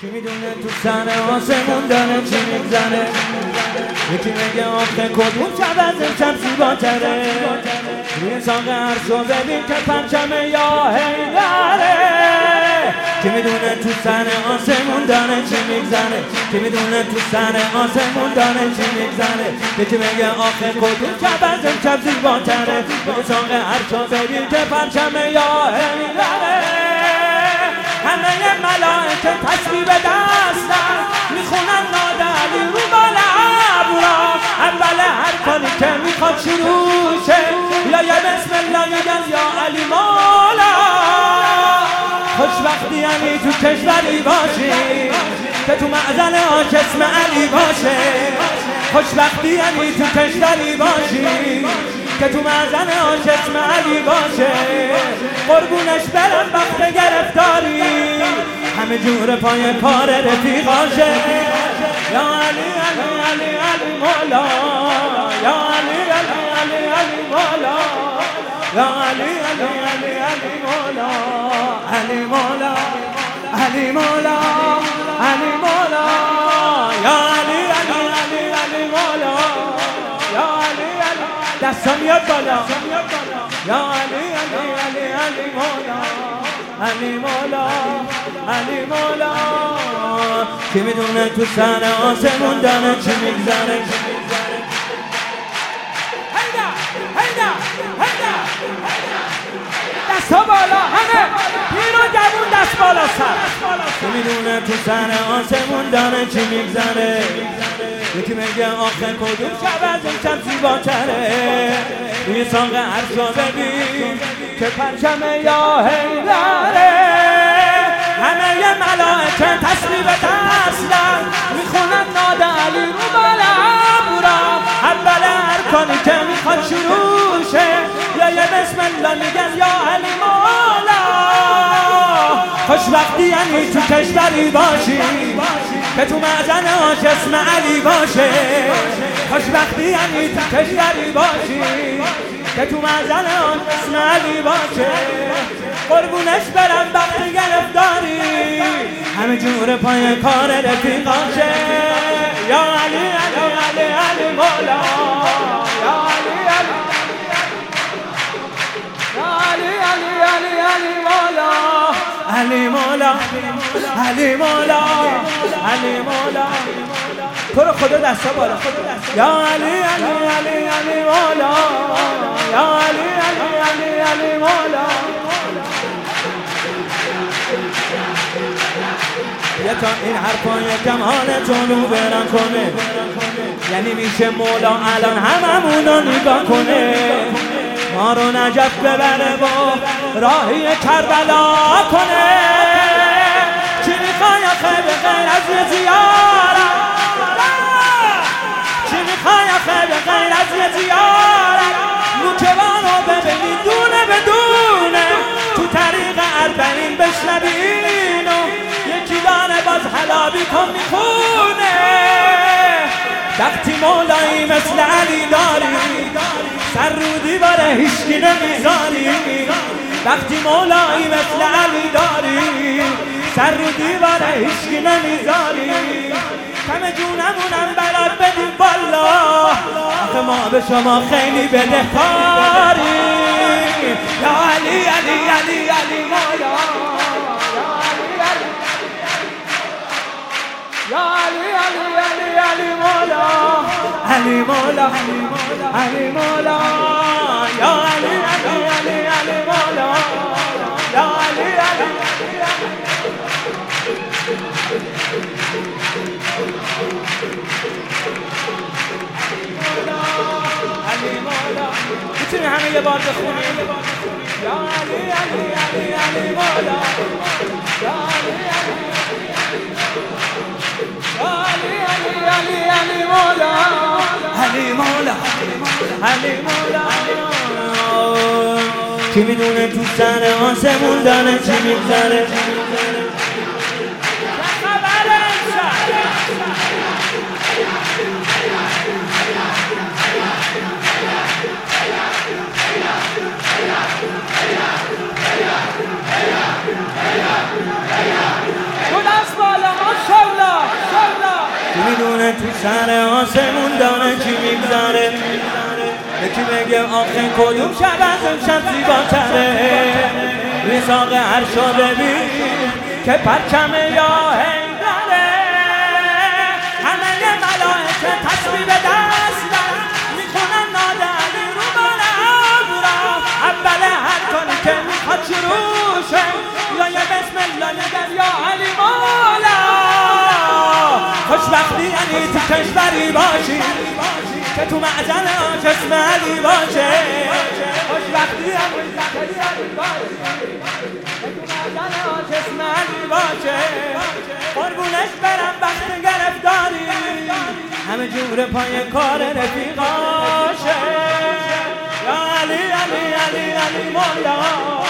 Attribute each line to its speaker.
Speaker 1: کی میدونه تو سر آسمون داره چی میگذره. یکی میگه آخه کدوم شب از امشب زیباتره. روی ساق عرشو ببین که پرچم یا حیدره. کی میدونه تو سر آسمون داره چی میگذره. کی میدونه تو سر آسمون داره چی میگذره. یکی میگه آخه کدوم شب از امشب زیباتره. روی ساق عرشو ببین که پرچم یا حیدره. همه ملائکه تسبیح به دستن میخونن ناده علی رو بالا ابرا. اول هر کاری که میخواد شروع شه یا یه بسم الله میگن یا علی مولا. خوشبختی یعنی تو کشوری باشی که تو معزل آش اسم علی باشه. خوشبختی یعنی تو کشوری باشی که تو معزن آش اسم علی باشه. قربونش برم وقت گرفتاری همه جور پای کار رفیقاشه. یا علی علی علی علی مولا. یا علی علی علی علی مولا. یا علی علی علی علی مولا. علی مولا علی مولا علی مولا. یا علی علی علی علی مولا. یا علی علی دستم میاد بالا. یا علی علی علی علی مولا. علی مولا علی مولا. کی میدونه تو سر آسمون داره چی میگذره. هیدا هیدا هیدا دستا بالا همه پیر و جوون دست بالا سر. کی میدونه تو سر آسمون داره چی میگذره. یکی میگه آخه کدوم شب از امشب زیباتره. روی ساق عرشو ببین که پرچم یا حیدره. همه ی ملائکه تسبیح به دستن میخونن ناده علی رو بالا ابرا. اول هر کاری که میخواد شروع شه یا یه بسم الله میگن یا علی مولا. خوشبختی یعنی تو کشوری باشی که تو معزن آش اسم علی باشه. خوشبختی یعنی تو کشوری باشی که تو معزن آش اسم علی باشه. قربونش برم وقت گرفتاری همه جور پای کار رفیقاشه. یا علی علی علی علی مولا. یا علی علی یا علی علی علی علی مولا. علی مولا علی مولا علی مولا. تو رو خدا دستا بالا. یا علی علی علی علی مولا. یا علی علی علی علی مولا. یه تا این حرفا یکم حالتون رو برن کنه. یعنی میشه مولا الان هممونو نگاه کنه. ما رو نجف ببره با راهی کربلا کنه. چی میخوای آخه به غیر از زیارت. چی میخوای آخه به غیر از زیارت. نوکبانو ببینی دونه بدونه تو طریق اربعین بشنبینو. یکی داره باز حلابی کن میخونه. وقتی مولایی مثل علی داری سر رو دیواره هیچکی نمیذاری. وقتی مولایی مثل علی داری سر رو دیواره هیچکی نمیذاری. همه جونمونم برات بدیم والا. آخه ما به شما خیلی بدهکاری. یا علی علی علی علی مولا. یا علی علی علی علی مولا. علی مولا علی مولا. یا علی علی علی علی مولا. یا علی علی علی مولا. میتونی همه یه بار بخونی. یا علی علی علی علی مولا. یا علی علی علی علی علی علی مولا. علی مولا علی مولا. کی میدونه تو سر آسمون داره چی میگذره.
Speaker 2: دو دست بالا
Speaker 1: میدونه تو سر آسمون داره چی میگذره یکی بگه آخه کدوم شب از اون شب زیباتره ریزاق عرشا ببین که پرچم یا هیدره همه ملائکه تسبیح به دست میخونن ناده علی رو باره ابرا اول هر کاری که میخواد شروعشه یا یه بسم الله نگر یا علی مولا خوشبختی یعنی تو کشوری باشی که تو معزل آش اسم علی باشه خوشبختی یعنی تو کشوری باشی که تو معزل آش اسم علی باشه قربونش برم وقت گرفتاری همه جور پای کار رفیقاشه یا علی علی علی علی مولا